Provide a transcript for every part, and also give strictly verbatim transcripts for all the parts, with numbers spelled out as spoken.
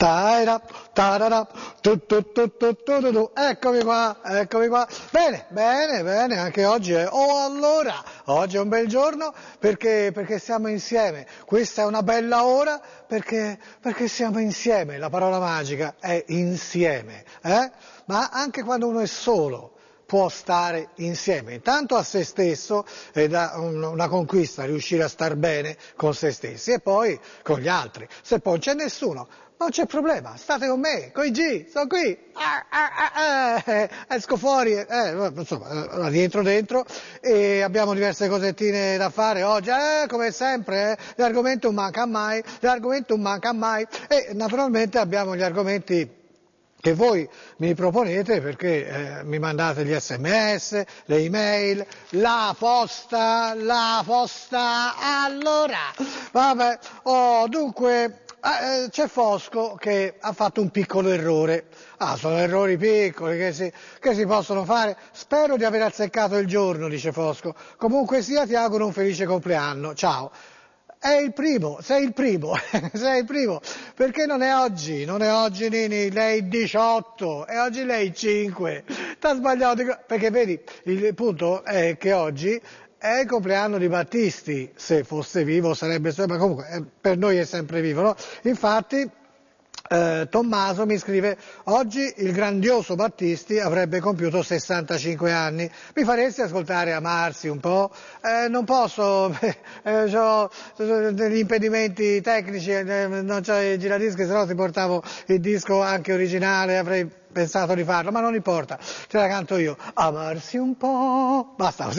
Taira, tarara, tu, tu, tu, tu, tu, tu, tu. Eccomi qua, eccomi qua. Bene, bene, bene, anche oggi è. Oh, allora, oggi è un bel giorno perché, perché siamo insieme. Questa è una bella ora perché, perché siamo insieme. La parola magica è insieme, eh? Ma anche quando uno è solo può stare insieme, intanto a se stesso, ed è una conquista riuscire a star bene con se stessi e poi con gli altri. Se poi non c'è nessuno, non c'è problema, state con me, coi G, sono qui, ah, ah, ah, eh, esco fuori, eh, insomma, rientro dentro e abbiamo diverse cosettine da fare oggi, eh, come sempre, eh, l'argomento non manca mai, l'argomento non manca mai e naturalmente abbiamo gli argomenti che voi mi proponete perché eh, mi mandate gli sms, le email, la posta, la posta, allora, vabbè, oh, dunque, eh, c'è Fosco che ha fatto un piccolo errore, ah, sono errori piccoli che si, che si possono fare, spero di aver azzeccato il giorno, dice Fosco, comunque sia ti auguro un felice compleanno, ciao. È il primo, sei il primo, sei il primo, perché non è oggi, non è oggi Nini, lei diciotto, e oggi lei cinque, t'ha sbagliato, perché vedi, il punto è che oggi è il compleanno di Battisti, se fosse vivo sarebbe, ma comunque per noi è sempre vivo, no? Infatti Eh, Tommaso mi scrive, oggi il grandioso Battisti avrebbe compiuto sessantacinque anni, mi faresti ascoltare Amarsi un po'? Eh, non posso, eh, ho degli impedimenti tecnici, eh, non c'ho i giradischi, se no ti portavo il disco anche originale, avrei pensato di farlo, ma non importa, ce la canto io, amarsi un po', basta così,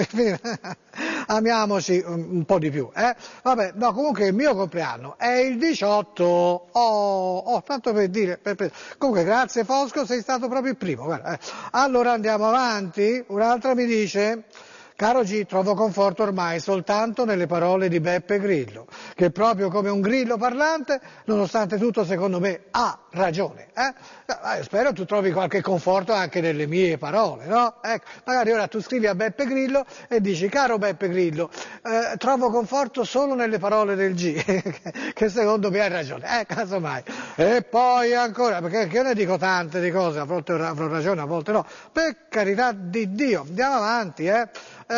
amiamoci un po' di più, eh? Vabbè, no, comunque il mio compleanno è il diciotto, oh, oh tanto per dire, per, per. Comunque grazie Fosco, sei stato proprio il primo, guarda, eh. Allora andiamo avanti, un'altra mi dice, caro G, trovo conforto ormai soltanto nelle parole di Beppe Grillo, che proprio come un grillo parlante, nonostante tutto secondo me ha ragione, eh? Eh, spero tu trovi qualche conforto anche nelle mie parole, no? Ecco, magari ora tu scrivi a Beppe Grillo e dici, caro Beppe Grillo, eh, trovo conforto solo nelle parole del G, che secondo me ha ragione, eh, casomai. E poi ancora, perché io ne dico tante di cose, a volte avrò ragione, a volte no, per carità di Dio, andiamo avanti, eh.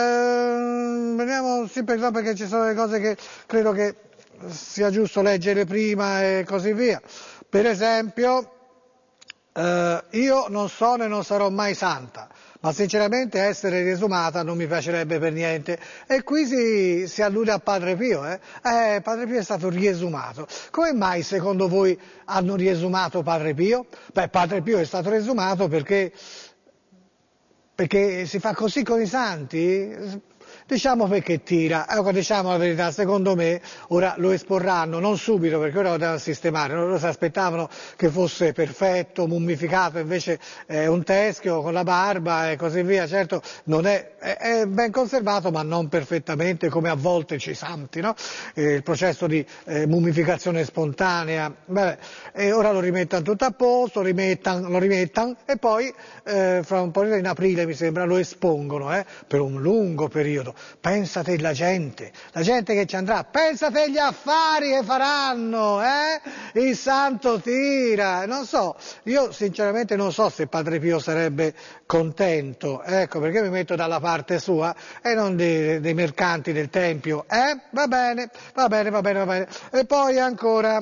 Eh, vediamo, sì, perché ci sono delle cose che credo che sia giusto leggere prima e così via. Per esempio, eh, io non sono e non sarò mai santa, ma sinceramente essere riesumata non mi piacerebbe per niente. E qui si, si allude a Padre Pio, eh? eh? Padre Pio è stato riesumato. Come mai secondo voi hanno riesumato Padre Pio? Beh, Padre Pio è stato riesumato perché Perché si fa così con i santi? Diciamo perché tira, ecco, diciamo la verità, secondo me ora lo esporranno, non subito perché ora lo devono sistemare, loro si aspettavano che fosse perfetto, mummificato, invece è un teschio con la barba e così via, certo non è, è, è ben conservato ma non perfettamente come a volte c'è i santi, no? Eh, il processo di eh, mummificazione spontanea, vabbè, e ora lo rimettano tutto a posto, rimettan, lo rimettano e poi eh, fra un po' in aprile mi sembra lo espongono eh, per un lungo periodo. Pensate la gente, la gente che ci andrà, pensate gli affari che faranno, eh? Il santo tira, non so, io sinceramente non so se Padre Pio sarebbe contento, ecco perché mi metto dalla parte sua e non dei, dei mercanti del Tempio, eh? Va bene, va bene, va bene, va bene. E poi ancora,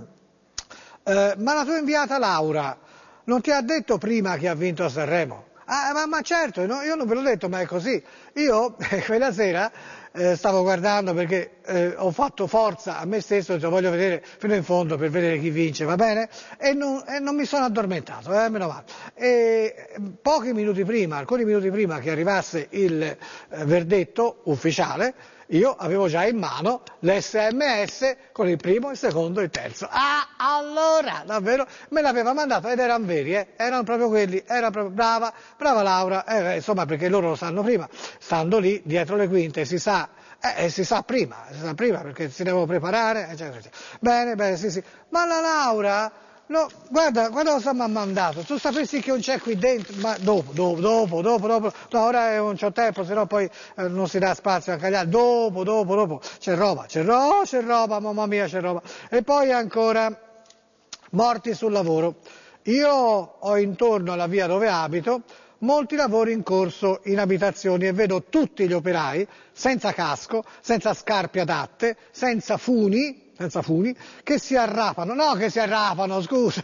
eh, ma la tua inviata Laura non ti ha detto prima che ha vinto a Sanremo? Ah, ma, ma certo, no, io non ve l'ho detto, ma è così. Io eh, quella sera eh, stavo guardando perché eh, ho fatto forza a me stesso, ho detto, voglio vedere fino in fondo per vedere chi vince, va bene? E non, e non mi sono addormentato, eh, meno male. E pochi minuti prima, alcuni minuti prima che arrivasse il eh, verdetto ufficiale, io avevo già in mano l'sms con il primo, il secondo e il terzo. Ah, allora, davvero, me l'aveva mandato ed erano veri, eh? Erano proprio quelli, era proprio brava, brava Laura, eh, insomma perché loro lo sanno prima, stando lì dietro le quinte, si sa, eh, si sa prima, si sa prima perché si devono preparare, eccetera, eccetera. Bene, bene, sì, sì. Ma la Laura... No, guarda, guarda cosa mi ha mandato, tu sapessi che non c'è qui dentro, ma dopo, dopo, dopo, dopo, dopo, no, ora non c'ho tempo, sennò poi eh, non si dà spazio anche agli altri, dopo, dopo, dopo, c'è roba, c'è roba, c'è roba, mamma mia c'è roba, e poi ancora, Morti sul lavoro. Io ho intorno alla via dove abito molti lavori in corso in abitazioni e vedo tutti gli operai senza casco, senza scarpe adatte, senza funi, senza funi, che si arrapano, no che si arrapano, scusa,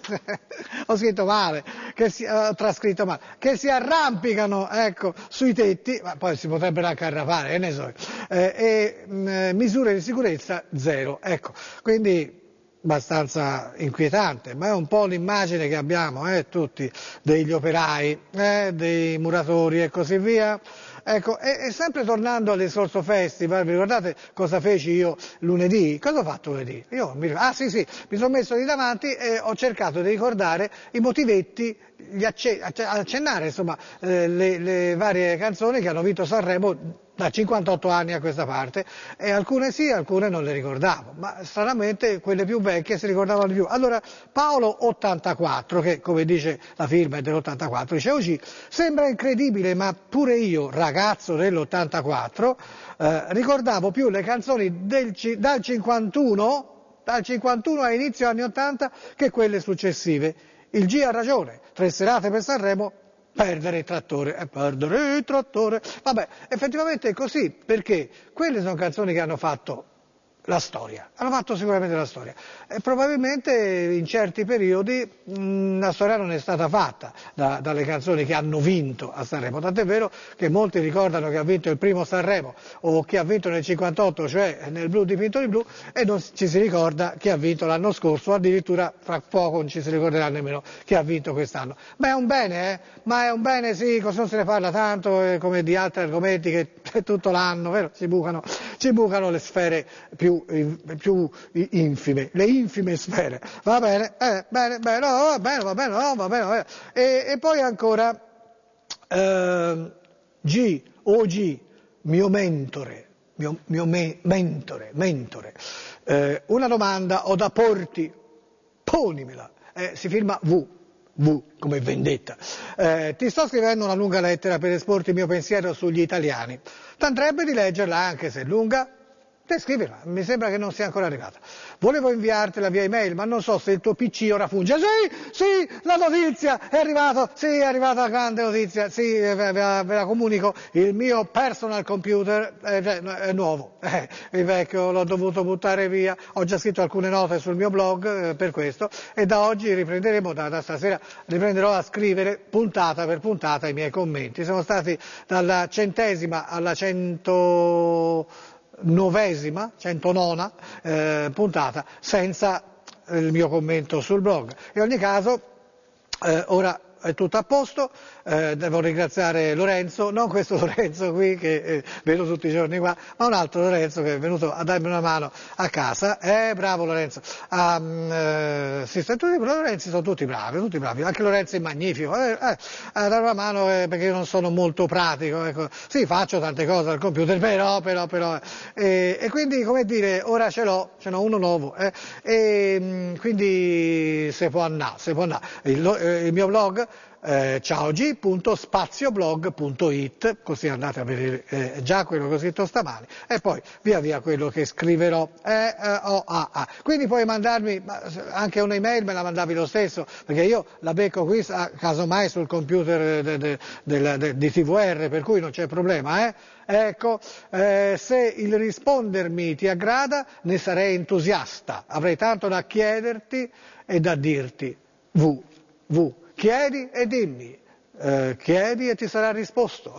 ho scritto male, che si, ho trascritto male, che si arrampicano, ecco, sui tetti, ma poi si potrebbero anche arrapare, che ne so, eh, e mh, misure di sicurezza zero, ecco, quindi abbastanza inquietante, ma è un po' l'immagine che abbiamo, eh, tutti, degli operai, eh, dei muratori e così via. Ecco, e, e sempre tornando all'Escorso Festival, vi ricordate cosa feci io lunedì? Cosa ho fatto lunedì? Io mi, ah sì sì, mi sono messo lì davanti e ho cercato di ricordare i motivetti, gli acce, accennare insomma eh, le, le varie canzoni che hanno vinto Sanremo da cinquantotto anni a questa parte, e alcune sì, alcune non le ricordavo, ma stranamente quelle più vecchie si ricordavano di più. Allora Paolo ottantaquattro, che come dice la firma è dell'ottantaquattro, dice oggi sembra incredibile, ma pure io, ragazzo dell'ottantaquattro, eh, ricordavo più le canzoni del, dal cinquantuno, dal cinquantuno a inizio anni ottanta che quelle successive. Il G ha ragione, tre serate per Sanremo, perdere il trattore, e perdere il trattore. Vabbè, effettivamente è così, perché quelle sono canzoni che hanno fatto la storia, hanno fatto sicuramente la storia, e probabilmente in certi periodi mh, la storia non è stata fatta da, dalle canzoni che hanno vinto a Sanremo, tant'è vero che molti ricordano che ha vinto il primo Sanremo o che ha vinto nel cinquantotto, cioè nel blu dipinto di blu, e non ci si ricorda che ha vinto l'anno scorso, addirittura fra poco non ci si ricorderà nemmeno che ha vinto quest'anno. Ma è un bene, eh? Ma è un bene, sì, così non se ne parla tanto eh, come di altri argomenti che tutto l'anno, vero? Ci bucano, ci bucano le sfere più più infime, le infime sfere, va bene, eh, bene, bene, no, va bene, va bene, no, va bene, va bene. E, e poi ancora eh, G, O G, mio mentore, mio, mio me, mentore, mentore, eh, una domanda ho da porti, ponimela, eh, si firma V. V come vendetta. Eh, ti sto scrivendo una lunga lettera per esporti il mio pensiero sugli italiani. T'andrebbe di leggerla anche se è lunga? Te scrivila, mi sembra che non sia ancora arrivata. Volevo inviartela via email, ma non so se il tuo P C ora funge. Sì, sì, la notizia è arrivata, sì, è arrivata la grande notizia, sì, ve, ve, ve la comunico, il mio personal computer è, è nuovo, eh, il vecchio l'ho dovuto buttare via, ho già scritto alcune note sul mio blog eh, per questo, e da oggi riprenderemo, da, da stasera riprenderò a scrivere puntata per puntata i miei commenti. Siamo stati dalla centesima alla cento... novesima, centonona eh, puntata senza il mio commento sul blog. In ogni caso eh, ora è tutto a posto, eh, devo ringraziare Lorenzo, non questo Lorenzo qui che eh, vedo tutti i giorni qua, ma un altro Lorenzo che è venuto a darmi una mano a casa. Eh, bravo Lorenzo. Um, eh, sì, tutti, Lorenzi sono tutti bravi, tutti bravi, anche Lorenzo è magnifico, eh, eh, a dare una mano eh, perché io non sono molto pratico, ecco. Sì, faccio tante cose al computer, però, però, però, eh, e quindi, come dire, ora ce l'ho, ce n'ho uno nuovo, eh, e mh, quindi se può andare, se può andare. Il, eh, il mio blog Eh, ciaog punto spazioblog punto it, così andate a vedere eh, già quello che ho scritto stamani e poi via via quello che scriverò. Eh, eh, oh, ah, ah. Quindi puoi mandarmi anche un'email, me la mandavi lo stesso, perché io la becco qui casomai sul computer de, de, de, de, di T V R, per cui non c'è problema. Eh? Ecco, eh, se il rispondermi ti aggrada ne sarei entusiasta, avrei tanto da chiederti e da dirti. V, V. Chiedi e dimmi, eh, chiedi e ti sarà risposto.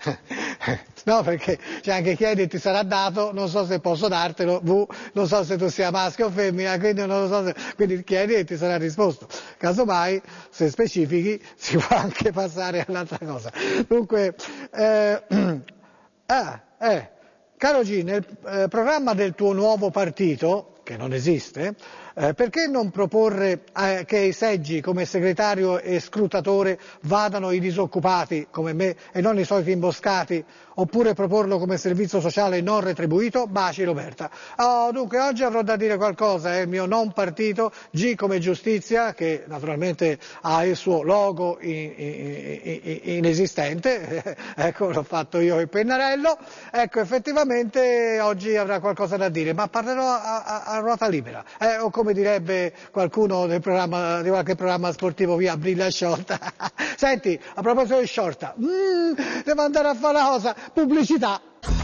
No, perché c'è anche chiedi e ti sarà dato, non so se posso dartelo, V, non so se tu sia maschio o femmina, quindi non lo so se, quindi chiedi e ti sarà risposto. Casomai, se specifichi, si può anche passare all'altra cosa. Dunque, eh, ah, eh, caro G, nel eh, programma del tuo nuovo partito, che non esiste, eh, perché non proporre eh, che i seggi come segretario e scrutatore vadano i disoccupati come me e non i soliti imboscati, oppure proporlo come servizio sociale non retribuito? Baci Roberta. Oh, dunque oggi avrò da dire qualcosa, è il mio non partito, G come giustizia, che naturalmente ha il suo logo in, in, in, inesistente, ecco l'ho fatto io il pennarello, ecco effettivamente oggi avrà qualcosa da dire, ma parlerò a, a, a ruota libera, eh, o come come direbbe qualcuno del programma, di qualche programma sportivo, via, brilla sciolta. Senti, a proposito di sciolta, mm, devo andare a fare una cosa, pubblicità.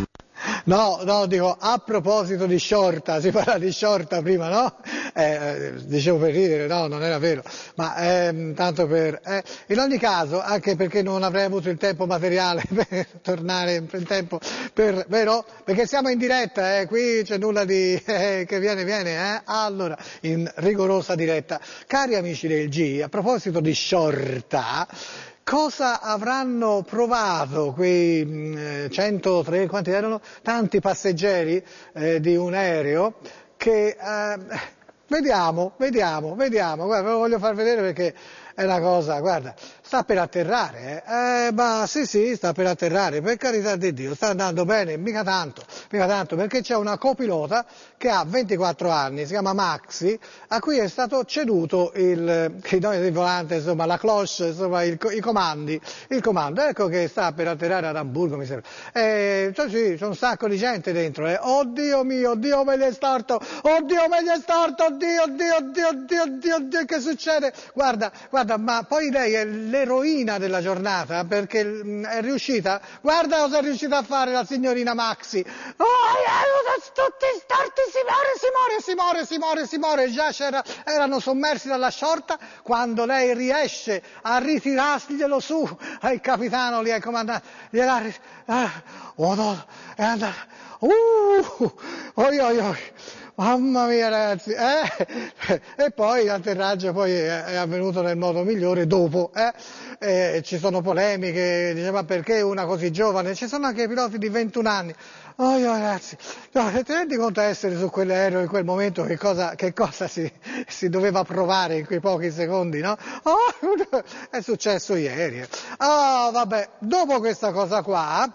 No, no, dico, a proposito di sciorta, si parla di sciorta prima, no? Eh, dicevo per ridere, no, non era vero, ma ehm, tanto per... Eh, in ogni caso, anche perché non avrei avuto il tempo materiale per tornare in tempo, per, vero? Perché siamo in diretta, eh, qui c'è nulla di... Eh, che viene, viene, eh? Allora, in rigorosa diretta. Cari amici del G, a proposito di sciorta... Cosa avranno provato quei eh, centotré, quanti erano? Tanti passeggeri eh, di un aereo che, eh, vediamo, vediamo, vediamo, guarda, ve lo voglio far vedere perché è una cosa, guarda, sta per atterrare, eh, eh ma sì sì, sta per atterrare, per carità di Dio, sta andando bene, mica tanto, mica tanto, perché c'è una copilota che ha ventiquattro anni, si chiama Maxi, a cui è stato ceduto il, il nome del volante, insomma, la cloche, insomma, il, i comandi, il comando, ecco che sta per atterrare ad Amburgo, mi sembra. Eh, cioè sì, c'è un sacco di gente dentro, eh. Oddio mio, oddio me gli è storto, oddio me gli è storto, oddio, oddio, oddio, oddio, oddio, oddio, che succede? Guarda, guarda, ma poi lei è l'eroina della giornata, perché mh, è riuscita, guarda cosa è riuscita a fare la signorina Maxi. Oh, tutti storti, si muore, si muore, si muore, si muore, si muore, già c'era, erano sommersi dalla sciorta, quando lei riesce a ritirarselo su, il capitano lì, il comandante, gliela, eh, oh no, è andata, uh, oi oi oi. Mamma mia ragazzi, eh? E poi l'atterraggio poi è, è avvenuto nel modo migliore dopo, eh? E ci sono polemiche, dice ma perché una così giovane? Ci sono anche piloti di ventuno anni. Oh ragazzi, no, se ti rendi conto di essere su quell'aereo in quel momento che cosa, che cosa si, si doveva provare in quei pochi secondi, no? Oh, è successo ieri. Oh vabbè, dopo questa cosa qua,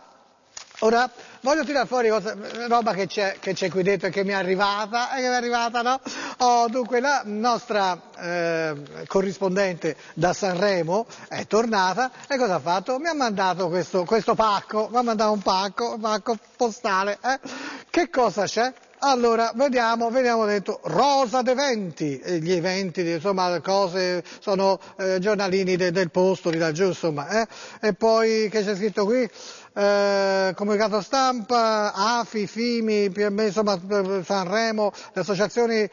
ora voglio tirare fuori cosa, roba che c'è, che c'è qui dentro e che mi è arrivata, e che mi è arrivata, no? Oh, dunque la nostra eh, corrispondente da Sanremo è tornata e cosa ha fatto? Mi ha mandato questo, questo pacco, mi ha mandato un pacco, un pacco postale, eh? Che cosa c'è? Allora, vediamo, vediamo dentro, Rosa d'Eventi, gli eventi, insomma, cose, sono eh, giornalini de, del posto, di laggiù, insomma, eh? E poi, che c'è scritto qui? Eh, comunicato stampa, A F I, FIMI, P M I, insomma Sanremo, le associazioni eh,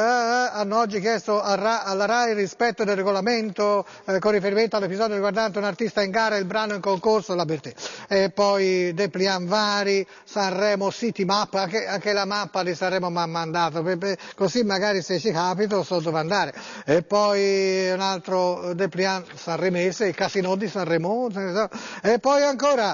hanno oggi chiesto alla RAI il rispetto del regolamento eh, con riferimento all'episodio riguardante un artista in gara e il brano in concorso, la Bertè. E poi Deplian vari, Sanremo City Map, anche, anche la mappa di Sanremo mi ha mandato, per, per, così magari se ci capito so dove andare. E poi un altro Deplian sanremese, il Casino di Sanremo, e poi ancora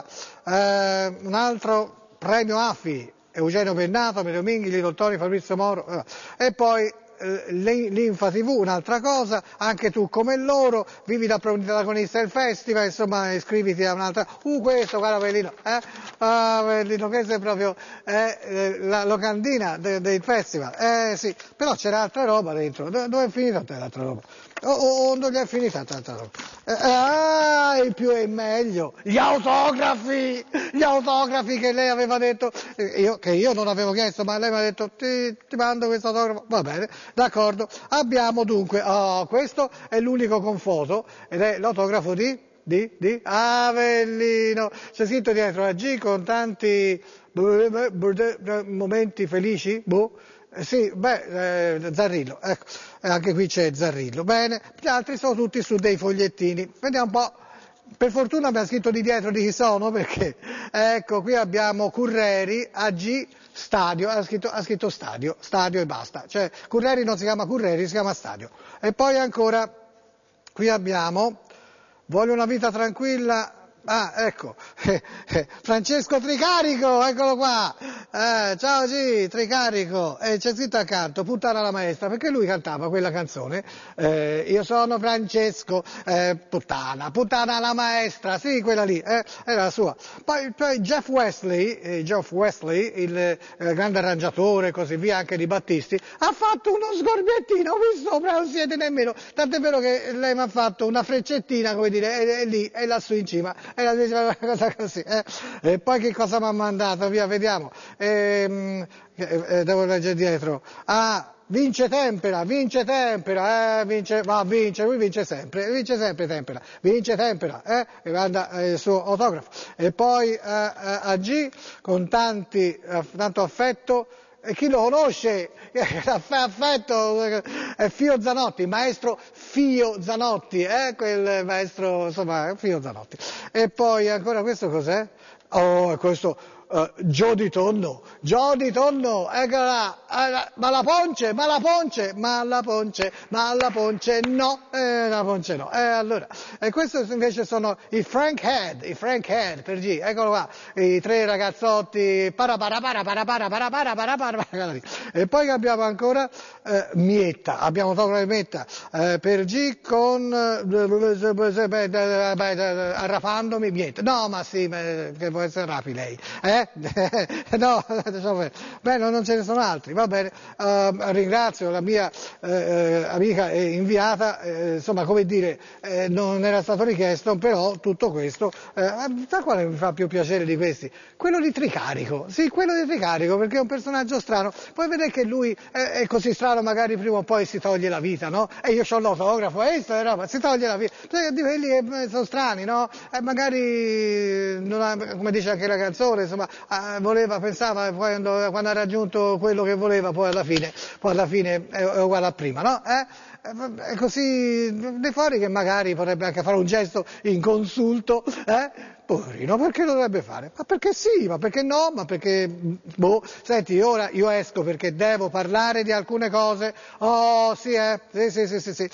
Eh, un altro premio A F I, Eugenio Pennato, Mario Minghi, Lino Toni, Fabrizio Moro, eh. E poi eh, l'Infa T V, un'altra cosa, anche tu come loro, vivi da protagonista del festival, insomma iscriviti a un'altra, uh questo, guarda Bellino, eh? Ah, Bellino, questo è proprio eh, la locandina de, del festival, eh sì, però c'era altra roba dentro, dove, dove è finita l'altra roba? O oh, oh, oh, non gli è finita tanta roba? Eh, ah, il più e il meglio, gli autografi, gli autografi che lei aveva detto, eh, io, che io non avevo chiesto, ma lei mi ha detto ti, ti mando questo autografo, va bene, d'accordo, abbiamo dunque, oh, questo è l'unico con foto, ed è l'autografo di, di, di Avellino, c'è scritto dietro la G con tanti momenti felici, boh. Eh, sì, beh, eh, Zarrillo, ecco, eh, anche qui c'è Zarrillo, bene, gli altri sono tutti su dei fogliettini, vediamo un po', per fortuna abbiamo scritto di dietro di chi sono, perché, ecco, qui abbiamo Curreri, A G, Stadio, ha scritto, ha scritto Stadio, Stadio e basta, cioè Curreri non si chiama Curreri, si chiama Stadio, e poi ancora, qui abbiamo, voglio una vita tranquilla, ah, ecco, eh, eh, Francesco Tricarico, eccolo qua, eh, ciao G, Tricarico, e c'è scritto accanto, Puttana la maestra, perché lui cantava quella canzone, eh, io sono Francesco, eh, puttana, puttana la maestra, sì, quella lì, eh, era la sua. Poi, poi Jeff Wesley, eh, Jeff Wesley, il eh, grande arrangiatore e così via, anche di Battisti, ha fatto uno sgorbiettino qui sopra, non siete nemmeno, tant'è vero che lei mi ha fatto una freccettina, come dire, e, e lì, e lassù in cima, e la diceva una cosa così, eh. E poi che cosa mi ha mandato? Via, vediamo. Ehm, eh, devo leggere dietro. Ah, vince Tempera, vince Tempera, eh, vince, va, vince, lui vince sempre, vince sempre Tempera, vince Tempera, eh, e manda eh, il suo autografo. E poi eh, eh, a G, con tanti, eh, tanto affetto, e chi lo conosce, affetto, è Fio Zanotti, maestro Fio Zanotti, eh, quel maestro, insomma, Fio Zanotti. E poi ancora questo cos'è? Oh, questo... Uh, Gio di Tonno, Gio di Tonno, eccola là, ma la Ponce, ma la Ponce, ma la Ponce, ma la Ponce no, eh, la Ponce no, e eh, allora, e questo invece sono i Frank Head, i Frank Head per G, eccolo qua, i tre ragazzotti, para para para para para para para para para para, e poi abbiamo ancora eh, Mietta, abbiamo tolto Mietta eh, per G con eh, arrafandomi Mietta, no ma sì, ma, che può essere rapi lei, eh? No, beh, non ce ne sono altri, va bene, uh, ringrazio la mia eh, amica e inviata, eh, insomma, come dire, eh, non era stato richiesto, però tutto questo, eh, sa quale mi fa più piacere di questi? Quello di Tricarico, sì, quello di Tricarico, perché è un personaggio strano, poi vedete che lui è, è così strano, magari prima o poi si toglie la vita, no? E io ho l'autografo, e sto, no, si toglie la vita, di quelli che sono strani, no? E magari, non ha, come dice anche la canzone, insomma, Ah, voleva, pensava, quando, quando ha raggiunto quello che voleva, poi alla fine, poi alla fine è, è uguale a prima, no? Eh? È così, di fuori che magari potrebbe anche fare un gesto inconsulto, eh? Poverino, perché lo dovrebbe fare? Ma perché sì, ma perché no? Ma perché, boh, senti, ora io esco perché devo parlare di alcune cose, oh sì, eh, sì, sì, sì, sì, sì.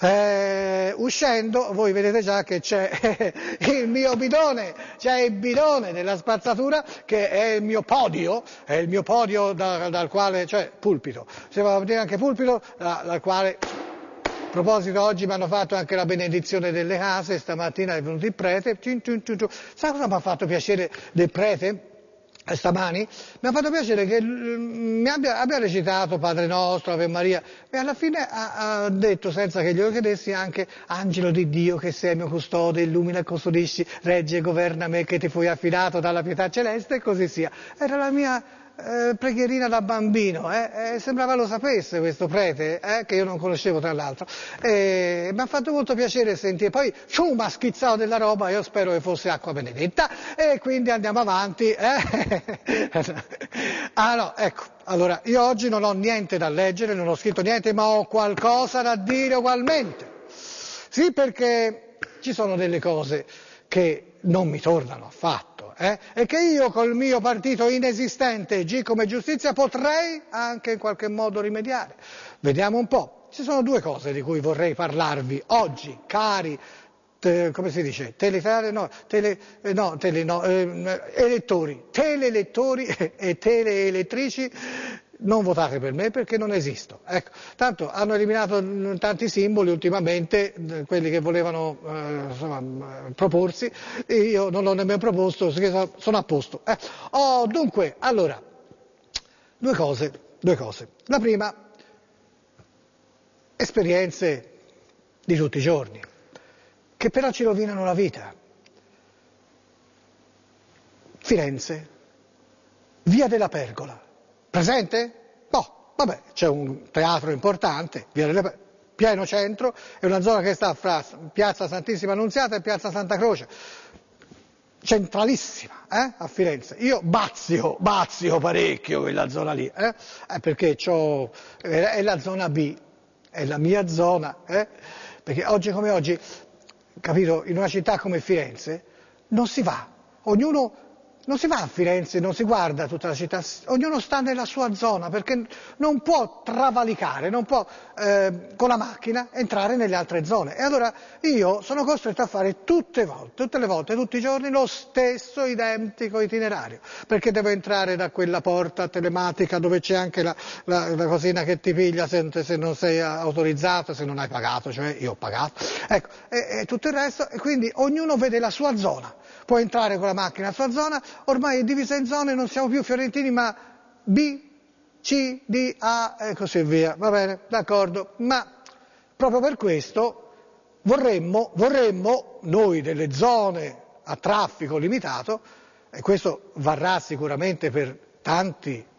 Eh, uscendo, voi vedete già che c'è il mio bidone, c'è il bidone della spazzatura, che è il mio podio, è il mio podio da, dal quale, cioè pulpito, si va a dire anche pulpito, da, dal quale... A proposito, oggi mi hanno fatto anche la benedizione delle case, stamattina è venuto il prete, sa cosa mi ha fatto piacere del prete? Stamani mi ha fatto piacere che mi abbia, abbia recitato Padre Nostro, Ave Maria, e alla fine ha, ha detto, senza che glielo chiedessi, anche Angelo di Dio che sei mio custode, illumina e custodisci, regge e governa me che ti fui affidato dalla pietà celeste, e così sia. Era la mia eh, preghierina da bambino, eh? Eh, sembrava lo sapesse questo prete, eh? Che io non conoscevo tra l'altro, e mi ha fatto molto piacere sentire, poi ciù, mi ha schizzato della roba, io spero che fosse acqua benedetta, e quindi andiamo avanti, eh? Ah no, ecco, allora, io oggi non ho niente da leggere, non ho scritto niente, ma ho qualcosa da dire ugualmente, sì, perché ci sono delle cose che non mi tornano affatto, eh? E che io col mio partito inesistente, G come giustizia, potrei anche in qualche modo rimediare. Vediamo un po'. Ci sono due cose di cui vorrei parlarvi oggi, cari, te, come si dice, teletare, no, tele, eh, no, tele, no, eh, elettori, telelettori e teleelettrici. Non votate per me perché non esisto. Ecco, tanto hanno eliminato tanti simboli ultimamente, quelli che volevano eh, insomma, proporsi, e io non l'ho nemmeno proposto, sono a posto. Eh. Oh, dunque, allora, due cose, due cose. La prima, esperienze di tutti i giorni, che però ci rovinano la vita. Firenze, via della Pergola. Presente? No, vabbè, c'è un teatro importante, via delle Pergole, pieno centro, è una zona che sta fra Piazza Santissima Annunziata e Piazza Santa Croce, centralissima, eh, a Firenze. Io bazio, bazio parecchio quella zona lì, eh, eh perché c'ho, è la zona B, è la mia zona, eh, perché oggi come oggi, capito, in una città come Firenze non si va, ognuno... Non si va a Firenze, non si guarda tutta la città, ognuno sta nella sua zona perché non può travalicare, non può eh, con la macchina entrare nelle altre zone. E allora io sono costretto a fare tutte, volte, tutte le volte, tutti i giorni, lo stesso identico itinerario, perché devo entrare da quella porta telematica dove c'è anche la, la, la cosina che ti piglia se, se non sei autorizzato, se non hai pagato, cioè io ho pagato, ecco, e, e tutto il resto, e quindi ognuno vede la sua zona. Può entrare con la macchina nella sua zona, ormai è divisa in zone, non siamo più fiorentini, ma B, C, D, A e così via. Va bene, d'accordo, ma proprio per questo vorremmo, vorremmo noi delle zone a traffico limitato, e questo varrà sicuramente per tanti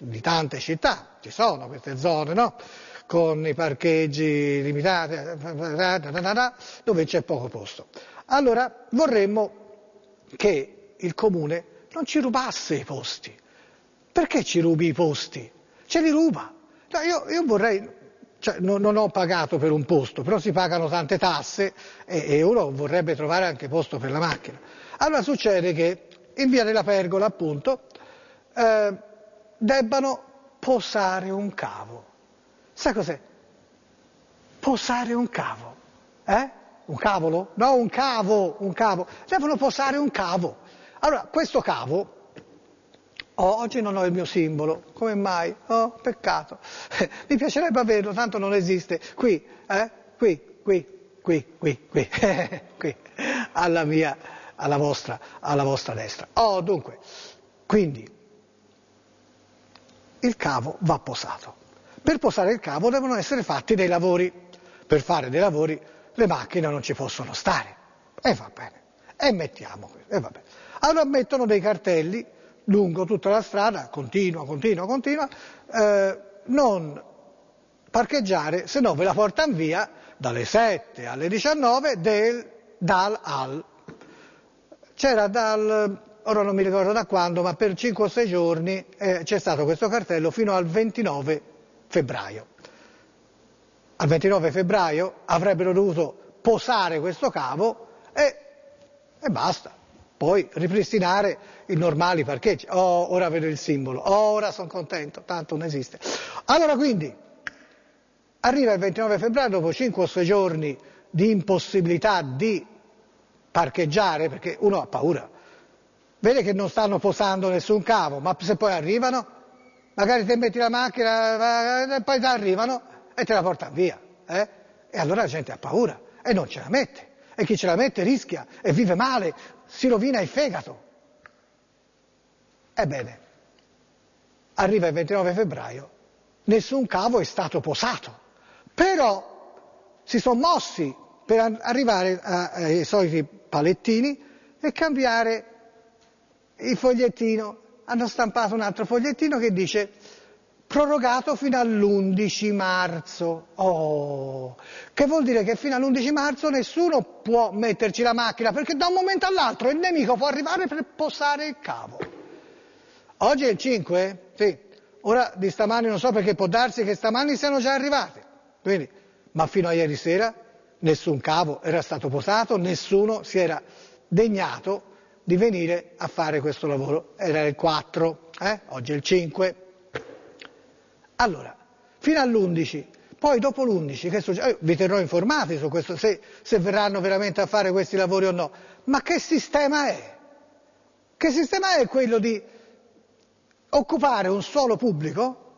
di tante città, ci sono queste zone, no? Con i parcheggi limitati, dove c'è poco posto. Allora vorremmo che il comune non ci rubasse i posti. Perché ci rubi i posti? Ce li ruba. Cioè io, io vorrei, cioè non, non ho pagato per un posto, però si pagano tante tasse e, e uno vorrebbe trovare anche posto per la macchina. Allora succede che in via della Pergola, appunto, eh, debbano posare un cavo. Sai cos'è? Posare un cavo. Eh? Un cavolo? No, un cavo, un cavo. Devono posare un cavo. Allora, questo cavo, oh, oggi non ho il mio simbolo, come mai? Oh, peccato. Mi piacerebbe averlo, tanto non esiste. Qui, eh? Qui, qui, qui, qui, qui, qui, alla mia, alla vostra, alla vostra destra. Oh, dunque, quindi, il cavo va posato. Per posare il cavo devono essere fatti dei lavori. Per fare dei lavori le macchine non ci possono stare. E va bene. E mettiamo questo. E va bene. Allora mettono dei cartelli lungo tutta la strada, continua, continua, continua, eh, non parcheggiare, se no ve la portano via dalle sette alle diciannove del, dal al. C'era dal, ora non mi ricordo da quando, ma per cinque o sei giorni eh, c'è stato questo cartello fino al ventinove febbraio. Al ventinove febbraio avrebbero dovuto posare questo cavo e, e basta. Poi ripristinare i normali parcheggi. Oh, ora vedo il simbolo. Oh, ora sono contento, tanto non esiste. Allora quindi, arriva il ventinove febbraio, dopo cinque o sei giorni di impossibilità di parcheggiare, perché uno ha paura. Vede che non stanno posando nessun cavo, ma se poi arrivano, magari te metti la macchina e poi ti arrivano e te la portano via. Eh? E allora la gente ha paura e non ce la mette. E chi ce la mette rischia e vive male, si rovina il fegato. Ebbene, arriva il ventinove febbraio, nessun cavo è stato posato, però si sono mossi per arrivare ai soliti palettini e cambiare il fogliettino. Hanno stampato un altro fogliettino che dice prorogato fino all'undici marzo. Oh, che vuol dire che fino all'undici marzo nessuno può metterci la macchina, perché da un momento all'altro il nemico può arrivare per posare il cavo. Oggi è il cinque? Sì. Ora di stamani non so, perché può darsi che stamani siano già arrivate. Quindi, ma fino a ieri sera nessun cavo era stato posato, nessuno si era degnato di venire a fare questo lavoro. Era il quattro, eh? Oggi è il cinque. Allora, fino all'undici, poi dopo l'undici, che succede? Eh, vi terrò informati su questo, se, se verranno veramente a fare questi lavori o no. Ma che sistema è? Che sistema è quello di occupare un suolo pubblico?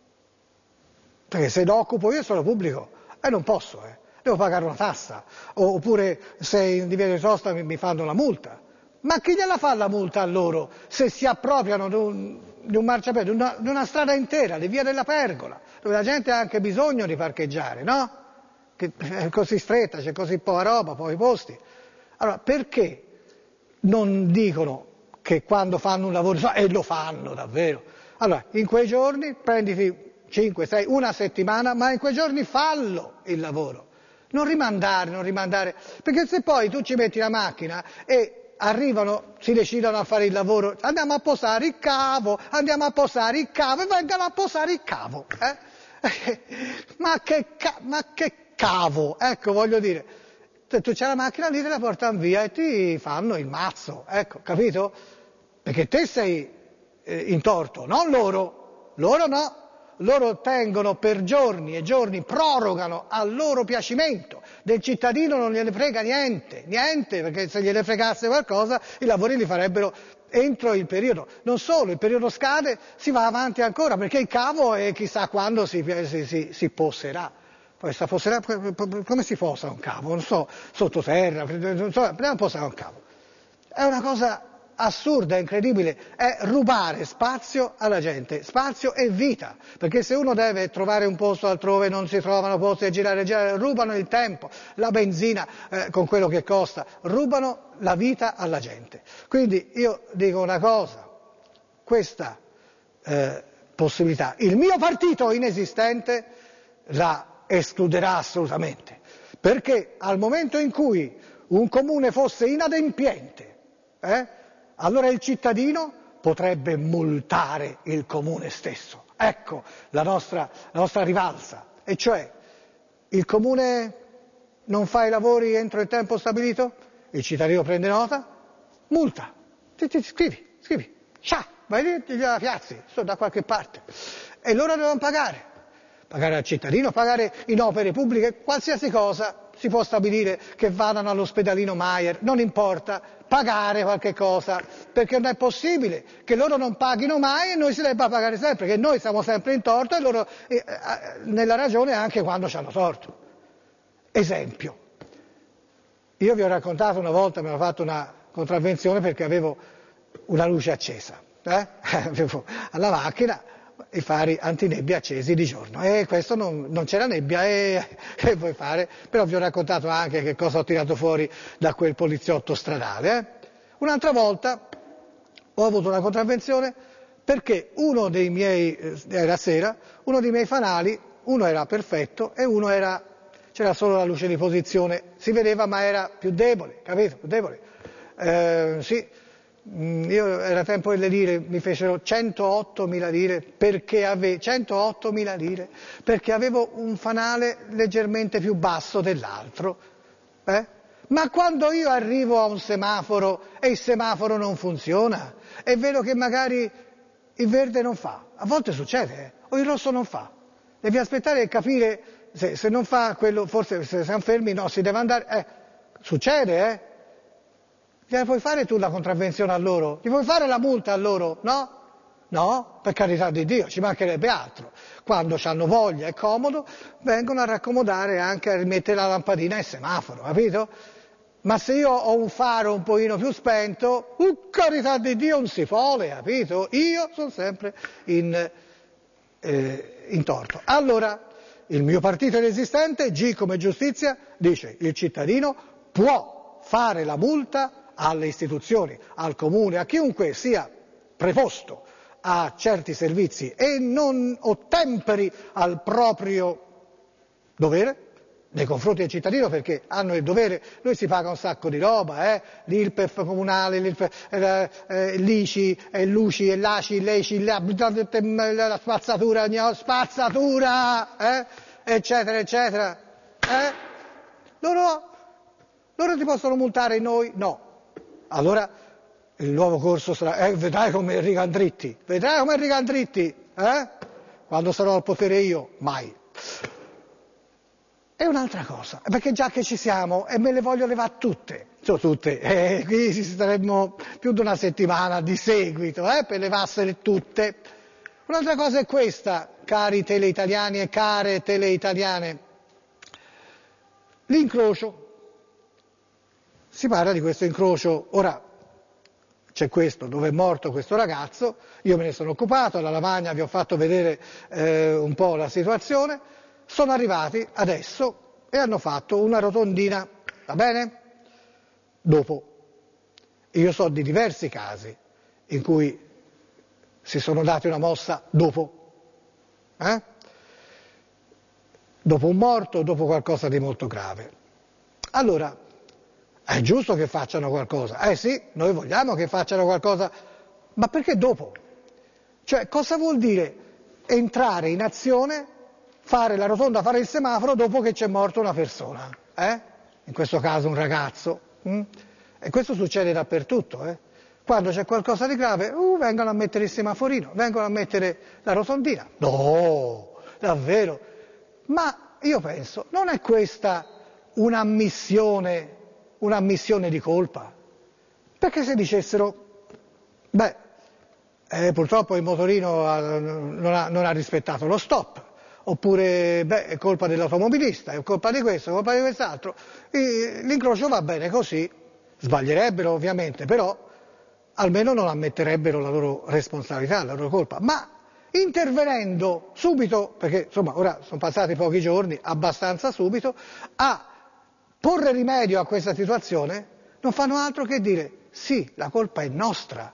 Perché se lo occupo io il suolo pubblico, eh non posso, eh. Devo pagare una tassa, oppure se in divieto di sosta mi, mi fanno la multa. Ma chi gliela fa la multa a loro se si appropriano di un, di un marciapiede, di una, di una strada intera, di via della Pergola, dove la gente ha anche bisogno di parcheggiare, no? Che è così stretta, c'è così poca roba, pochi posti. Allora, perché non dicono che quando fanno un lavoro, e lo fanno davvero, allora, in quei giorni prenditi cinque, sei, una settimana, ma in quei giorni fallo il lavoro. Non rimandare, non rimandare, perché se poi tu ci metti la macchina e arrivano, si decidono a fare il lavoro, andiamo a posare il cavo, andiamo a posare il cavo e vengano a posare il cavo. Eh? ma, che ca- ma che cavo, ecco, voglio dire, tu c'è la macchina lì, te la portano via e ti fanno il mazzo, ecco, capito? Perché te sei eh, in torto, non loro, loro no. Loro tengono per giorni e giorni, prorogano al loro piacimento, del cittadino non gliene frega niente, niente, perché se gliene fregasse qualcosa i lavori li farebbero entro il periodo. Non solo, il periodo scade, si va avanti ancora, perché il cavo è chissà quando si, si, si, si posserà. Poi sta posserà, come si posa un cavo? Non so, sottoterra, non so, andiamo a posare un cavo. È una cosa assurda, incredibile, è rubare spazio alla gente, spazio e vita, perché se uno deve trovare un posto altrove non si trovano posti a girare e girare, rubano il tempo, la benzina eh, con quello che costa, rubano la vita alla gente. Quindi io dico una cosa, questa eh, possibilità. Il mio partito inesistente la escluderà assolutamente, perché al momento in cui un comune fosse inadempiente, eh, allora il cittadino potrebbe multare il comune stesso. Ecco la nostra, la nostra rivalsa, e cioè il comune non fa i lavori entro il tempo stabilito, il cittadino prende nota, multa, ti, ti, scrivi, scrivi, ciao, vai lì e gliela piazzi, sto da qualche parte, e loro devono pagare. Pagare al cittadino, pagare in opere pubbliche, qualsiasi cosa, si può stabilire che vadano all'ospedalino Maier, non importa, pagare qualche cosa, perché non è possibile che loro non paghino mai e noi si debba pagare sempre, che noi siamo sempre in torto e loro eh, eh, nella ragione anche quando ci hanno torto. Esempio, io vi ho raccontato una volta, mi hanno fatto una contravvenzione perché avevo una luce accesa, eh? avevo alla macchina i fari antinebbia accesi di giorno e questo non, non c'era nebbia e che vuoi fare? Però vi ho raccontato anche che cosa ho tirato fuori da quel poliziotto stradale. Eh? Un'altra volta ho avuto una contravvenzione perché uno dei miei, era sera, uno dei miei fanali, uno era perfetto e uno era, c'era solo la luce di posizione, si vedeva ma era più debole, capito? Più debole. Eh, sì. Io era tempo delle lire, mi fecero centoottomila lire perché avevo centoottomila lire perché avevo un fanale leggermente più basso dell'altro. Eh? Ma quando io arrivo a un semaforo e il semaforo non funziona, è vero che magari il verde non fa, a volte succede, eh? O il rosso non fa. Devi aspettare e capire se, se non fa quello, forse se siamo fermi, no, si deve andare. Eh, succede, eh? Gliela puoi fare tu la contravvenzione a loro? Gli puoi fare la multa a loro? No? No? Per carità di Dio, ci mancherebbe altro. Quando hanno voglia e comodo, vengono a raccomodare anche a rimettere la lampadina al semaforo, capito? Ma se io ho un faro un pochino più spento, uh, carità di Dio, non si vuole, capito? Io sono sempre in, eh, in torto. Allora, il mio partito inesistente, G come giustizia, dice il cittadino può fare la multa alle istituzioni, al comune, a chiunque sia preposto a certi servizi e non ottemperi al proprio dovere nei confronti del cittadino, perché hanno il dovere, lui si paga un sacco di roba, eh? l'I R P E F comunale, l'I R P E F, eh, eh, l'I C I, eh, l'U C I, l'A C I, l'E C I, la, la spazzatura, la spazzatura, eh? eccetera, eccetera. Eh? Loro, loro ti possono multare, noi no. Allora il nuovo corso sarà, eh, vedrai come Enrico Andritti, vedrai come Enrico Andritti, eh? Quando sarò al potere io, mai. E un'altra cosa, perché già che ci siamo e me le voglio levare tutte, cioè tutte, eh, qui ci staremmo più di una settimana di seguito, eh, per levarsele tutte. Un'altra cosa è questa, cari teleitaliani e care teleitaliane, l'incrocio. Si parla di questo incrocio, ora c'è questo, dove è morto questo ragazzo, io me ne sono occupato, alla Lavagna vi ho fatto vedere eh, un po' la situazione, sono arrivati adesso e hanno fatto una rotondina, va bene? Dopo. Io so di diversi casi in cui si sono dati una mossa dopo, eh? Dopo un morto, dopo qualcosa di molto grave. Allora, è giusto che facciano qualcosa, eh sì, noi vogliamo che facciano qualcosa, ma perché dopo? Cioè, cosa vuol dire entrare in azione, fare la rotonda, fare il semaforo dopo che c'è morta una persona? Eh? In questo caso un ragazzo. Hm? E questo succede dappertutto. Eh? Quando c'è qualcosa di grave, uh, vengono a mettere il semaforino, vengono a mettere la rotondina. No, davvero. Ma io penso, non è questa un'ammissione un'ammissione di colpa? Perché se dicessero, beh, eh, purtroppo il motorino ha, non, ha, non ha rispettato lo stop, oppure, beh, è colpa dell'automobilista, è colpa di questo, è colpa di quest'altro, l'incrocio va bene così, sbaglierebbero ovviamente, però almeno non ammetterebbero la loro responsabilità, la loro colpa, ma intervenendo subito, perché insomma ora sono passati pochi giorni, abbastanza subito, a porre rimedio a questa situazione, non fanno altro che dire sì, la colpa è nostra,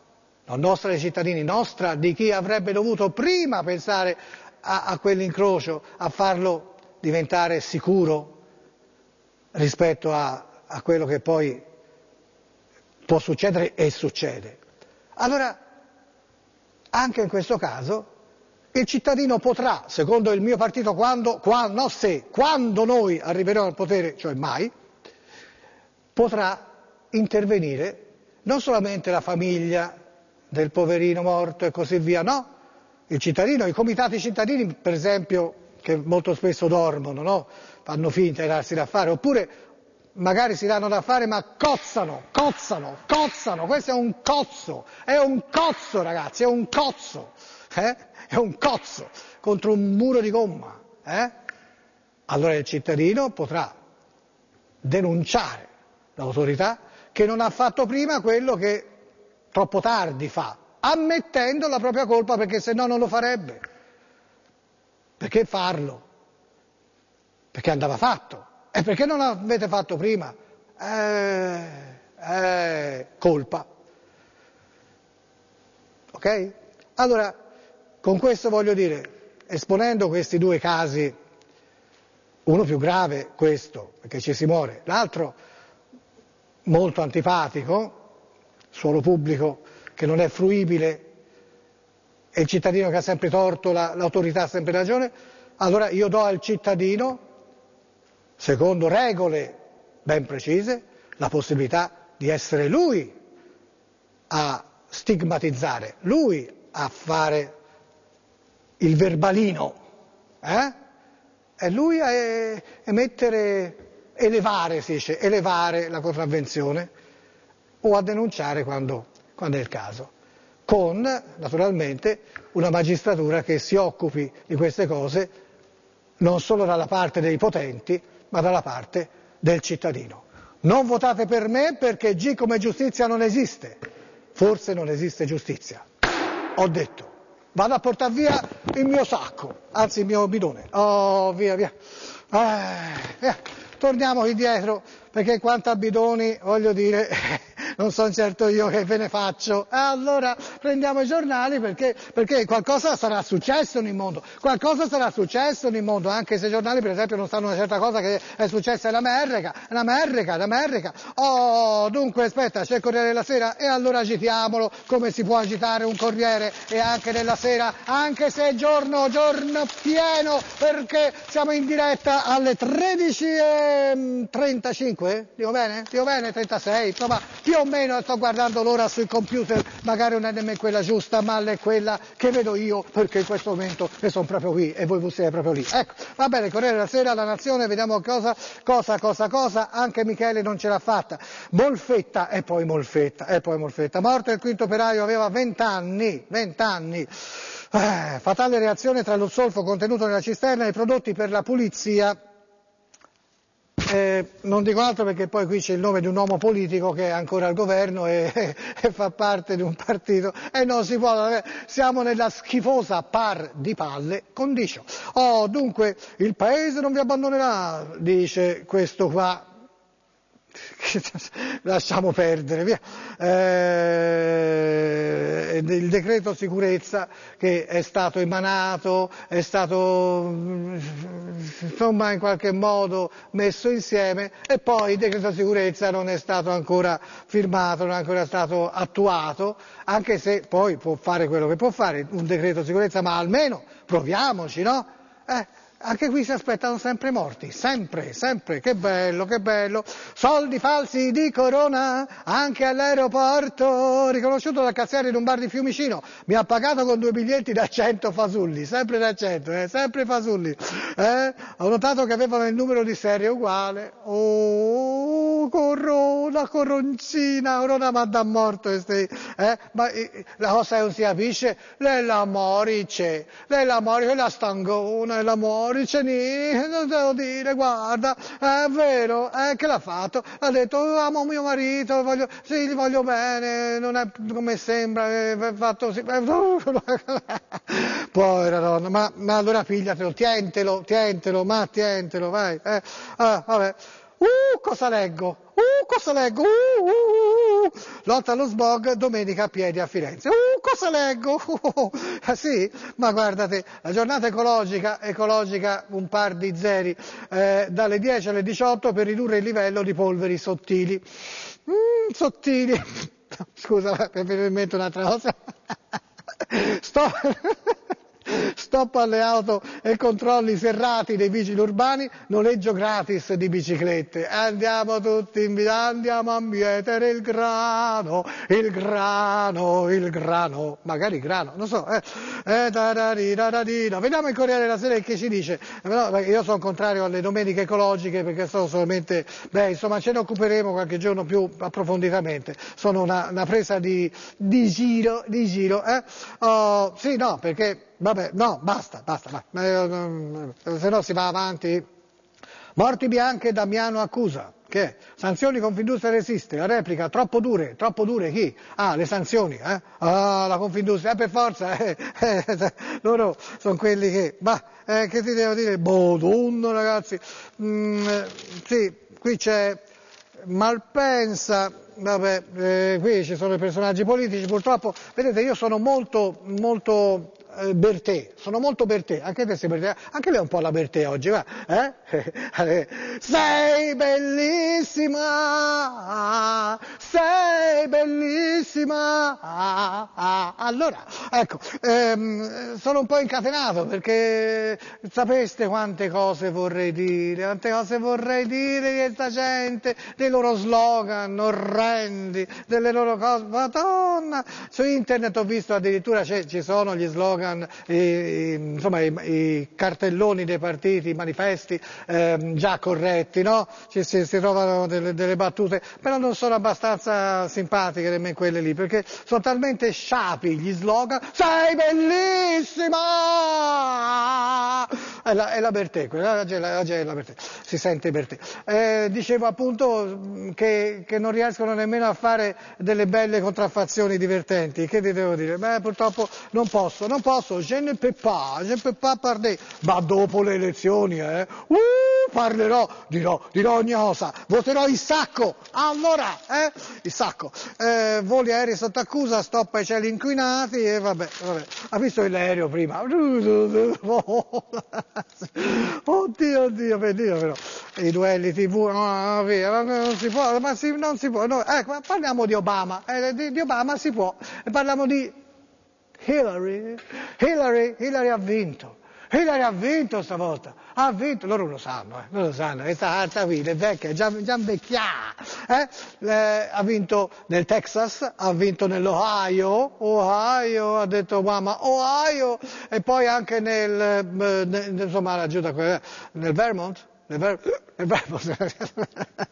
non nostra dei cittadini, nostra di chi avrebbe dovuto prima pensare a, a quell'incrocio, a farlo diventare sicuro rispetto a, a quello che poi può succedere e succede. Allora, anche in questo caso, il cittadino potrà, secondo il mio partito, quando, quando, no se, quando noi arriveremo al potere, cioè mai, potrà intervenire non solamente la famiglia del poverino morto e così via, no, il cittadino, i comitati cittadini, per esempio, che molto spesso dormono, no? Fanno finta di darsi da fare, oppure magari si danno da fare ma cozzano, cozzano, cozzano, questo è un cozzo, è un cozzo ragazzi, è un cozzo, eh? È un cozzo contro un muro di gomma, eh? Allora il cittadino potrà denunciare l'autorità che non ha fatto prima quello che troppo tardi fa, ammettendo la propria colpa perché se no non lo farebbe. Perché farlo? Perché andava fatto. E perché non l'avete fatto prima? Eh, eh, colpa. Ok? Allora, con questo voglio dire, esponendo questi due casi, uno più grave, questo, perché ci si muore, l'altro molto antipatico, suolo pubblico che non è fruibile e il cittadino che ha sempre torto, la, l'autorità ha sempre ragione, allora io do al cittadino, secondo regole ben precise, la possibilità di essere lui a stigmatizzare, lui a fare il verbalino, eh? E lui a emettere, elevare, si dice, elevare la contravvenzione o a denunciare quando, quando è il caso, con naturalmente una magistratura che si occupi di queste cose non solo dalla parte dei potenti, ma dalla parte del cittadino. Non votate per me perché G come giustizia non esiste, forse non esiste giustizia, ho detto. Vado a portare via il mio sacco, anzi il mio bidone. Oh, via, via. Eh, via. Torniamo qui dietro, perché quanto a bidoni, voglio dire, non sono certo io che ve ne faccio. Allora prendiamo i giornali perché, perché qualcosa sarà successo nel mondo, qualcosa sarà successo nel mondo, anche se i giornali per esempio non sanno una certa cosa che è successa in America, in America, in America. Oh, dunque aspetta, c'è il Corriere della Sera e allora agitiamolo come si può agitare un Corriere e anche nella sera, anche se è giorno, giorno pieno, perché siamo in diretta alle tredici e trentacinque, dico bene? Dico bene, trentasei, insomma più o meno sto guardando l'ora sul computer, magari non è nemmeno quella giusta, ma è quella che vedo io, perché in questo momento ne sono proprio qui e voi siete proprio lì. Ecco, va bene, Corriere della Sera, La Nazione, vediamo cosa, cosa, cosa, cosa, anche Michele non ce l'ha fatta. Molfetta, e poi Molfetta, e poi Molfetta. Morto il quinto operaio, aveva vent'anni, vent'anni. Eh, fatale reazione tra lo zolfo contenuto nella cisterna e i prodotti per la pulizia. Eh, non dico altro perché poi qui c'è il nome di un uomo politico che è ancora al governo e, e, e fa parte di un partito e non si può, siamo nella schifosa par di palle condition. Oh, dunque il paese non vi abbandonerà, dice questo qua. Lasciamo perdere, via. Eh, il decreto sicurezza che è stato emanato, è stato insomma in qualche modo messo insieme e poi il decreto sicurezza non è stato ancora firmato, non è ancora stato attuato, anche se poi può fare quello che può fare un decreto sicurezza, ma almeno proviamoci, no? Eh, Anche qui si aspettano sempre morti, sempre, sempre, che bello, che bello. Soldi falsi di Corona, anche all'aeroporto, riconosciuto dal cassiere in un bar di Fiumicino, mi ha pagato con due biglietti da cento fasulli, sempre da cento, eh, sempre fasulli. Eh? Ho notato che avevano il numero di serie uguale. Oh, Corona, Coroncina, Corona ma da morto. Eh? Ma eh, la cosa che non si capisce, lei la morice, lei la morice, la stangona, la morice. Ricenini, non devo dire, guarda, è vero, eh, che l'ha fatto? Ha detto, amo mio marito, voglio, sì, gli voglio bene, non è come sembra, è fatto sì. Povera donna, ma, ma allora pigliatelo, tientelo, tientelo, ma tientelo, vai. Eh. Ah, vabbè. Uh, cosa leggo? Uh, cosa leggo? Uh, uh, uh. lotta allo smog, domenica a piedi a Firenze. Uh, cosa leggo? Uh, ah, sì? Ma guardate, la giornata ecologica, ecologica un par di zeri, eh, dalle dieci alle diciotto per ridurre il livello di polveri sottili. Mm, sottili. Scusa, mi è venuta in mente un'altra cosa. Stop. Stop alle auto e controlli serrati dei vigili urbani, noleggio gratis di biciclette. Andiamo tutti in via, andiamo a mietere il grano, il grano, il grano, magari grano, non so. Eh. Eh, Vediamo il Corriere della Sera che ci dice. Io sono contrario alle domeniche ecologiche perché sono solamente, beh, insomma, ce ne occuperemo qualche giorno più approfonditamente. Sono una, una presa di, di giro, di giro. Eh. Oh, sì, no, perché vabbè, no, basta, basta, basta. Se no si va avanti. Morti bianche, Damiano accusa. Che è? Sanzioni Confindustria resiste, la replica, troppo dure, troppo dure chi? Ah, le sanzioni, eh? Ah, la Confindustria, eh, per forza, eh, eh, loro sono quelli che, bah, eh, che ti devo dire, bodunno ragazzi, mm, eh, sì, qui c'è Malpensa, vabbè, eh, qui ci sono i personaggi politici, purtroppo, vedete, io sono molto, molto eh, Bertè, sono molto Bertè, anche te sei Bertè, anche lei è un po' la Bertè oggi, va? Eh? Sei bellissima, sei bellissima, allora, ecco, ehm, sono un po' incatenato perché sapeste quante cose vorrei dire, quante cose vorrei dire di questa gente, dei loro slogan orrendi, delle loro cose, madonna, su internet ho visto addirittura ci sono gli slogan, i, i, insomma i, i cartelloni dei partiti, i manifesti ehm, già corretti, no? Ci si, si trovano delle, delle battute, però non sono abbastanza simpatiche nemmeno quelle lì, perché sono talmente sciapi gli slogan, sei bellissima! È la, è la Bertè, quella, oggi è la, oggi è la Bertè, si sente Bertè. Eh, dicevo appunto che, che non riescono nemmeno a fare delle belle contraffazioni divertenti, che ti devo dire? Beh, purtroppo non posso, non posso, je ne peux pas, je ne peux pas parler, ma dopo le elezioni, eh, uh, parlerò, dirò, dirò ogni cosa, voterò il sacco, allora, eh, il sacco, eh, voli aerei sotto accusa, stop ai cieli inquinati, e vabbè, vabbè, ha visto l'aereo prima, oddio, oddio, oddio, però, i duelli tivù, no, via, non si può, ma si, non si può, no, ecco, parliamo di Obama, eh, di, di Obama si può, e parliamo di Hillary, Hillary, Hillary ha vinto, Hillary ha vinto stavolta, ha vinto, loro lo sanno, eh, loro lo sanno, questa alta qui, è vecchia, è già, già invecchiata, eh? eh, ha vinto nel Texas, ha vinto nell'Ohio, Ohio, ha detto Obama, Ohio, e poi anche nel, nel insomma, giù da quella, nel Vermont, nel, Ver, nel Vermont,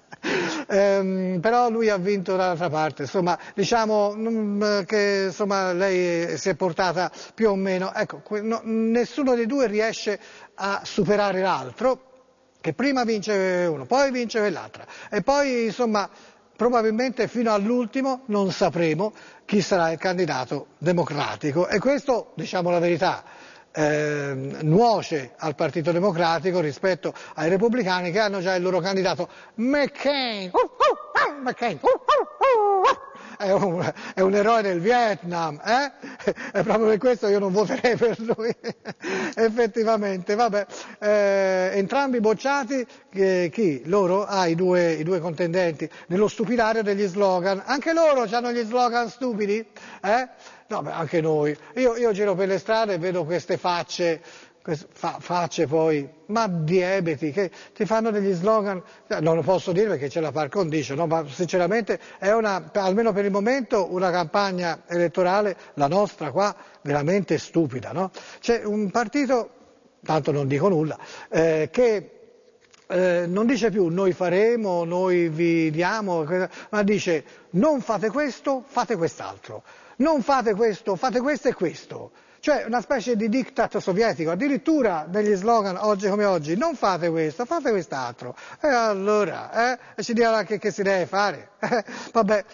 ehm, però lui ha vinto dall'altra parte, insomma, diciamo mh, che insomma, lei si è portata più o meno, ecco, no, nessuno dei due riesce a superare l'altro, che prima vince uno, poi vince quell'altra, e poi insomma probabilmente fino all'ultimo non sapremo chi sarà il candidato democratico, e questo, diciamo la verità, Eh, nuoce al Partito Democratico rispetto ai repubblicani che hanno già il loro candidato McCain. Uh, uh, uh, McCain. Uh, uh, uh. È, un, è un eroe del Vietnam, eh? E proprio per questo io non voterei per lui. Effettivamente, vabbè. Eh, entrambi bocciati, eh, chi? Loro? Ah, i due, i due contendenti, nello stupidario degli slogan. Anche loro hanno gli slogan stupidi? Eh? No, beh, anche noi. Io, io giro per le strade e vedo queste facce, queste fa, facce poi, ma diabeti, che ti fanno degli slogan, non lo posso dire perché c'è la par condicio, no? Ma sinceramente è una, almeno per il momento, una campagna elettorale, la nostra qua, veramente stupida, no? C'è un partito, tanto non dico nulla, eh, che Eh, non dice più noi faremo, noi vi diamo, ma dice non fate questo, fate quest'altro, non fate questo, fate questo e questo. Cioè una specie di diktat sovietico, addirittura negli slogan oggi come oggi, non fate questo, fate quest'altro. E allora, eh, e ci dirà che, che si deve fare. Eh, vabbè,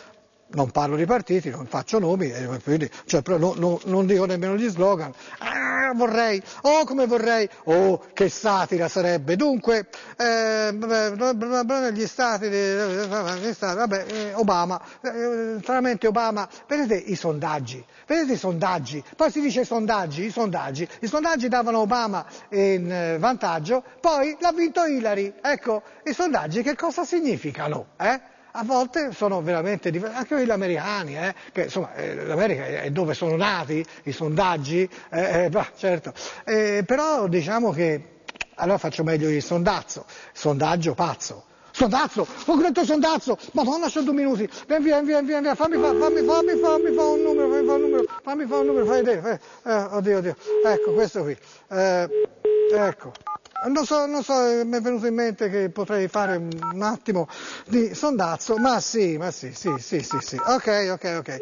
non parlo di partiti, non faccio nomi, eh, quindi, cioè, no, no, non dico nemmeno gli slogan. Ah, vorrei, oh come vorrei, oh che satira sarebbe. Dunque, eh, gli stati, gli stati vabbè, eh, Obama, eh, stranamente Obama, vedete i sondaggi, vedete i sondaggi, poi si dice sondaggi, i sondaggi, i sondaggi davano Obama in eh, vantaggio, poi l'ha vinto Hillary. Ecco, i sondaggi che cosa significano? Eh? A volte sono veramente diversi, anche quelli americani, eh, che insomma eh, l'America è dove sono nati i sondaggi, eh, eh, bah, certo, eh, però diciamo che allora faccio meglio il sondazzo, sondaggio pazzo. Sondazzo, ho detto sondazzo, madonna c'ho due minuti, vieni via, vieni via, via, fammi fa, fammi, fammi, fammi fa un numero, fammi fa un numero, fammi fa un numero, fai vedere, fai, eh, oddio, oddio, ecco questo qui, eh, ecco. Non so, non so, mi è venuto in mente che potrei fare un attimo di sondazzo, ma sì, ma sì, sì, sì, sì, sì, ok, ok, ok.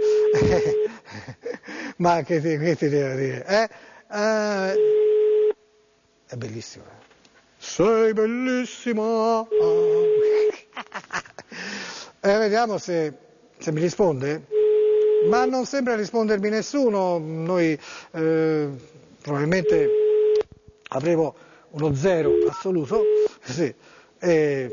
Ma che ti, che ti devo dire? Eh? Eh, è bellissimo. Eh? Sei bellissima. eh, vediamo se, se mi risponde. Ma non sembra rispondermi nessuno. Noi eh, probabilmente avremo uno zero assoluto, sì, e,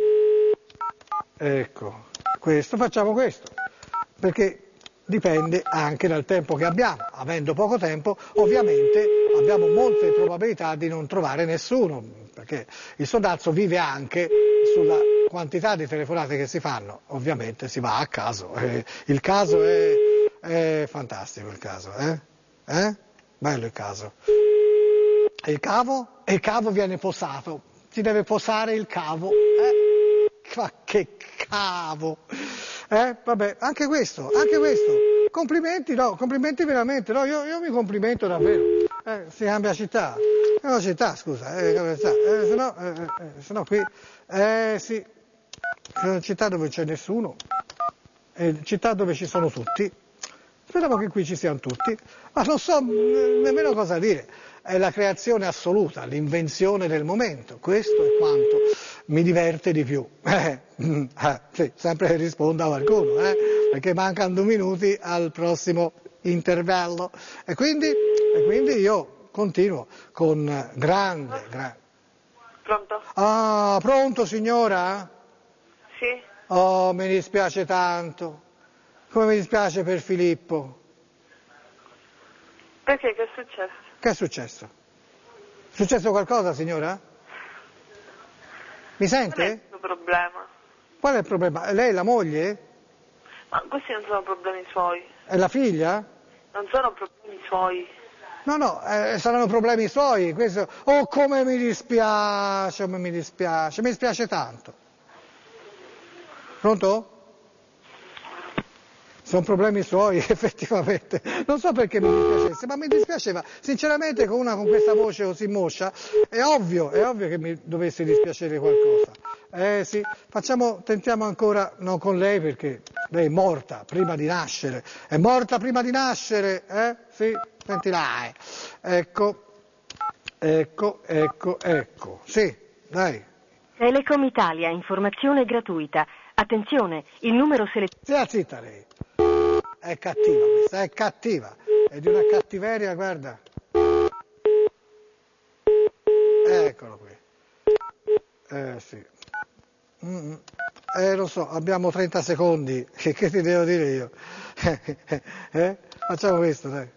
ecco, questo, facciamo questo, perché dipende anche dal tempo che abbiamo, avendo poco tempo ovviamente abbiamo molte probabilità di non trovare nessuno, perché il sondazzo vive anche sulla quantità di telefonate che si fanno, ovviamente si va a caso, eh, il caso è, è fantastico il caso, eh? Eh? Bello il caso. E il cavo? E il cavo viene posato. Si deve posare il cavo. Eh? Ma che cavo! Eh? Vabbè, anche questo, anche questo. Complimenti, no, complimenti veramente. No, io, io mi complimento davvero. Eh, si cambia città. È una città, scusa. Eh, eh, se no, eh, eh, se no qui... Eh sì, c'è una città dove c'è nessuno. E città dove ci sono tutti. Speriamo che qui ci siano tutti. Ma non so nemmeno cosa dire. È la creazione assoluta, l'invenzione del momento, questo è quanto mi diverte di più. Eh, eh, sì, sempre che risponda qualcuno, eh, perché mancano due minuti al prossimo intervallo. E quindi, e quindi io continuo con grande, grande... Pronto? Ah, pronto signora? Sì? Oh, mi dispiace tanto. Come mi dispiace per Filippo. Perché? Che è successo? Che è successo? È successo qualcosa, signora? Mi sente? Qual è il suo problema? Qual è il problema? Lei è la moglie? Ma questi non sono problemi suoi. È la figlia? Non sono problemi suoi. No, no, eh, saranno problemi suoi. Questo... Oh, come mi dispiace, come mi dispiace. Mi dispiace tanto. Pronto? Sono problemi suoi, effettivamente. Non so perché mi dispiacesse, ma mi dispiaceva. Sinceramente, con una con questa voce così moscia, è ovvio, è ovvio che mi dovesse dispiacere qualcosa. Eh sì, facciamo, tentiamo ancora, non con lei, perché lei è morta prima di nascere. È morta prima di nascere, eh? Sì, senti là. Eh. Ecco, ecco, ecco, ecco. Sì, dai. Telecom Italia, informazione gratuita. Attenzione, il numero selezionato... Stia zitta lei. È cattiva questa, è cattiva. È di una cattiveria, guarda. Eccolo qui. Eh sì. Mm-mm. Eh lo so, abbiamo trenta secondi. Che, che ti devo dire io? eh? Facciamo questo, dai.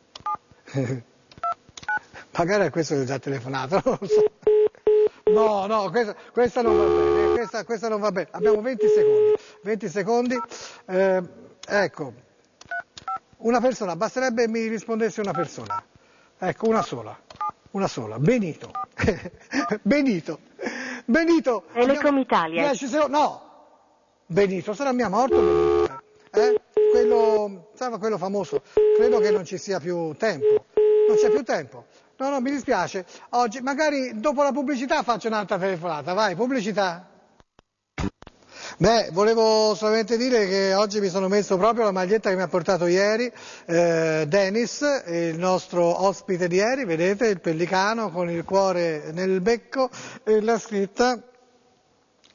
Magari a questo che ho già telefonato, non lo so. No, no, questa, questa non va bene, questa, questa non va bene. Abbiamo venti secondi. venti secondi. Eh, ecco, una persona, basterebbe mi rispondesse una persona. Ecco, una sola. Una sola. Benito. Benito. Benito. Telecom Italia. dieci secondi. No. Benito, sarà mia morto Benito. Eh? Quello, sai, quello famoso. Credo che non ci sia più tempo. Non c'è più tempo. No, no, mi dispiace. Oggi, magari dopo la pubblicità faccio un'altra telefonata. Vai, pubblicità. Beh, volevo solamente dire che oggi mi sono messo proprio la maglietta che mi ha portato ieri eh, Dennis, il nostro ospite di ieri, vedete, il pellicano con il cuore nel becco e la scritta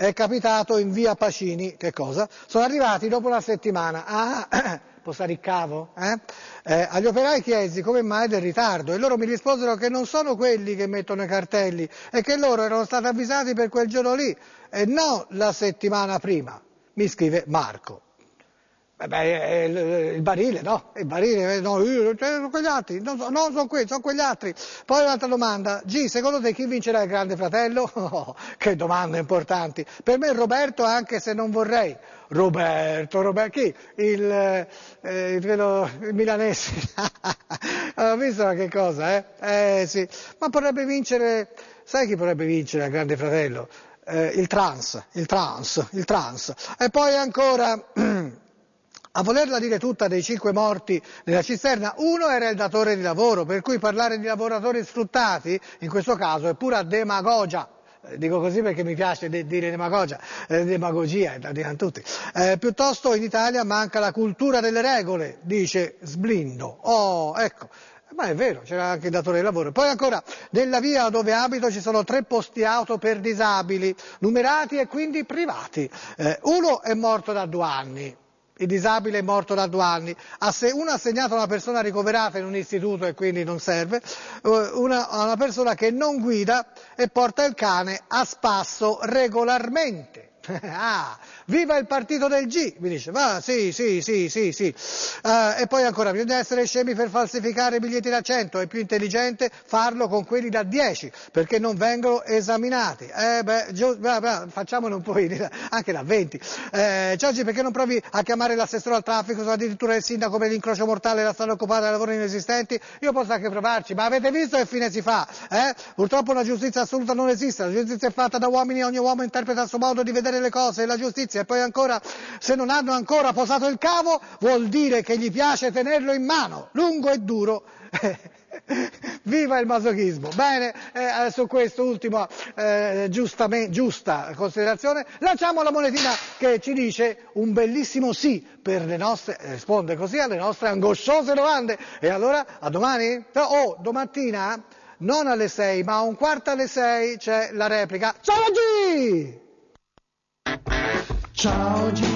è capitato in via Pacini, che cosa? Sono arrivati dopo una settimana, ah, può stare il cavo? Eh? Eh, agli operai chiesi come mai del ritardo e loro mi risposero che non sono quelli che mettono i cartelli e che loro erano stati avvisati per quel giorno lì e non la settimana prima, mi scrive Marco. Eh beh, il, il barile, no, il barile, no, io, sono quegli altri, non, so, no, sono quelli, sono quegli altri. Poi un'altra domanda, G, secondo te chi vincerà il Grande Fratello? Oh, che domande importanti. Per me Roberto, anche se non vorrei. Roberto, Roberto, chi? Il, eh, il, quello, il milanese. Ho visto che cosa, eh? Eh sì, ma potrebbe vincere, sai chi potrebbe vincere il Grande Fratello? Eh, il trans, il trans, il trans. E poi ancora... A volerla dire tutta dei cinque morti nella cisterna, uno era il datore di lavoro, per cui parlare di lavoratori sfruttati, in questo caso, è pura demagogia. Eh, dico così perché mi piace de- dire demagogia, eh, demagogia, la dicono tutti. Eh, piuttosto in Italia manca la cultura delle regole, dice Sblindo. Oh, ecco. Ma è vero, c'era anche il datore di lavoro. Poi ancora, nella via dove abito ci sono tre posti auto per disabili, numerati e quindi privati. Eh, uno è morto da due anni. Il disabile è morto da due anni, uno ha assegnato a una persona ricoverata in un istituto e quindi non serve, una, una persona che non guida e porta il cane a spasso regolarmente. Ah, viva il partito del G, mi dice, va, sì, sì, sì, sì, sì. Uh, e poi ancora, bisogna essere scemi per falsificare i biglietti da cento, è più intelligente farlo con quelli da dieci, perché non vengono esaminati. Eh beh, giù, beh, beh, facciamone un po' in, anche da venti. Eh, Giorgi, perché non provi a chiamare l'assessore al traffico, se addirittura il sindaco per l'incrocio mortale la stanno occupata da lavori inesistenti? Io posso anche provarci, ma avete visto che fine si fa? Eh? Purtroppo una giustizia assoluta non esiste, la giustizia è fatta da uomini e ogni uomo interpreta il suo modo di vedere le cose, la giustizia. E poi ancora, se non hanno ancora posato il cavo vuol dire che gli piace tenerlo in mano, lungo e duro. Viva il masochismo. Bene, eh, su questo ultimo eh, giusta considerazione lanciamo la monetina che ci dice un bellissimo sì per le nostre, risponde così alle nostre angosciose domande. E allora a domani? Oh, domattina non alle sei ma a un quarto alle sei c'è la replica. Ciao G! Ciao G!